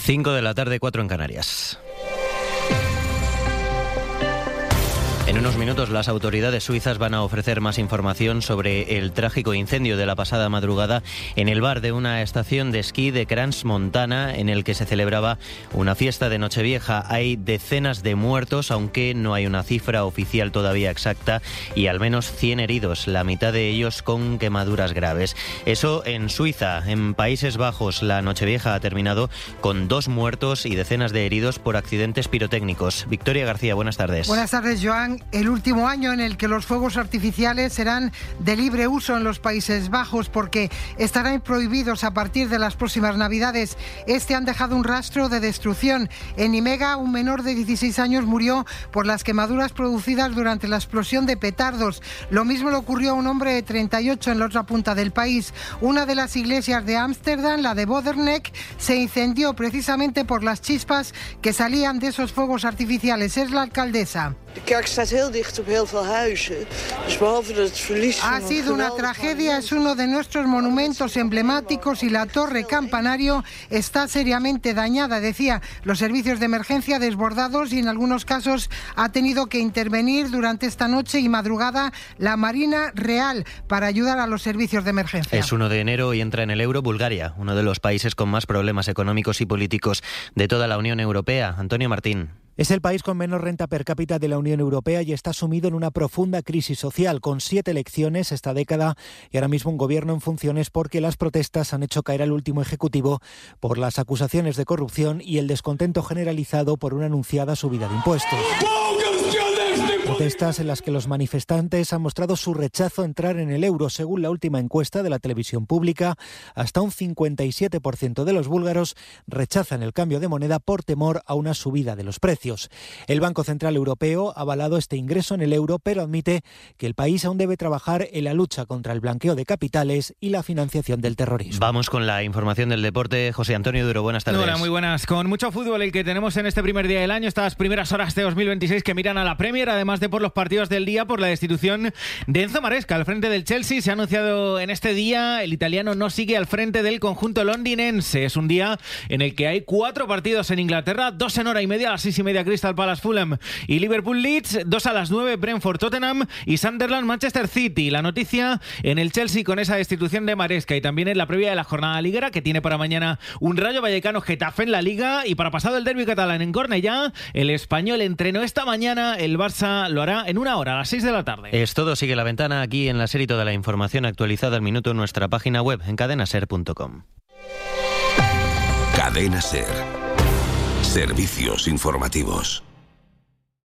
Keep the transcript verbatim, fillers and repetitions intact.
cinco de la tarde, cuatro en Canarias. En unos minutos las autoridades suizas van a ofrecer más información sobre el trágico incendio de la pasada madrugada en el bar de una estación de esquí de Crans-Montana, en el que se celebraba una fiesta de Nochevieja. Hay decenas de muertos, aunque no hay una cifra oficial todavía exacta, y al menos cien heridos, la mitad de ellos con quemaduras graves. Eso en Suiza. En Países Bajos la Nochevieja ha terminado con dos muertos y decenas de heridos por accidentes pirotécnicos. Victoria García, buenas tardes. Buenas tardes, Joan. El último año en el que los fuegos artificiales serán de libre uso en los Países Bajos, porque estarán prohibidos a partir de las próximas Navidades. Este han dejado un rastro de destrucción. En Nimega, un menor de dieciséis años murió por las quemaduras producidas durante la explosión de petardos. Lo mismo le ocurrió a un hombre de treinta y ocho en la otra punta del país. Una de las iglesias de Ámsterdam, la de Boderneck, se incendió precisamente por las chispas que salían de esos fuegos artificiales. Es la alcaldesa. Ha sido una tragedia, es uno de nuestros monumentos emblemáticos y la torre campanario está seriamente dañada, decía. Los servicios de emergencia desbordados y en algunos casos ha tenido que intervenir durante esta noche y madrugada la Marina Real para ayudar a los servicios de emergencia. Es uno de enero y entra en el euro Bulgaria, uno de los países con más problemas económicos y políticos de toda la Unión Europea. Antonio Martín. Es el país con menos renta per cápita de la Unión Europea y está sumido en una profunda crisis social, con siete elecciones esta década y ahora mismo un gobierno en funciones porque las protestas han hecho caer al último ejecutivo por las acusaciones de corrupción y el descontento generalizado por una anunciada subida de impuestos. Protestas en las que los manifestantes han mostrado su rechazo a entrar en el euro. Según la última encuesta de la televisión pública, hasta un cincuenta y siete por ciento de los búlgaros rechazan el cambio de moneda por temor a una subida de los precios. El Banco Central Europeo ha avalado este ingreso en el euro, pero admite que el país aún debe trabajar en la lucha contra el blanqueo de capitales y la financiación del terrorismo. Vamos con la información del deporte. José Antonio Duro, buenas tardes. Hola, muy buenas. Con mucho fútbol el que tenemos en este primer día del año, estas primeras horas de dos mil veintiséis que miran a la Premier, además de por los partidos del día, por la destitución de Enzo Maresca al frente del Chelsea. Se ha anunciado en este día, el italiano no sigue al frente del conjunto londinense. Es un día en el que hay cuatro partidos en Inglaterra, dos en hora y media, a las seis y media Crystal Palace Fulham y Liverpool Leeds, dos a las nueve Brentford Tottenham y Sunderland Manchester City. La noticia en el Chelsea con esa destitución de Maresca y también en la previa de la jornada liguera, que tiene para mañana un Rayo Vallecano Getafe en la Liga, y para pasado el derbi catalán en Cornellá, el Español entrenó esta mañana, el Barça lo hará en una hora, a las seis de la tarde. Es todo, sigue La Ventana aquí en la serie, toda la información actualizada al minuto en nuestra página web en cadena ser punto com. Cadena Ser. Servicios informativos.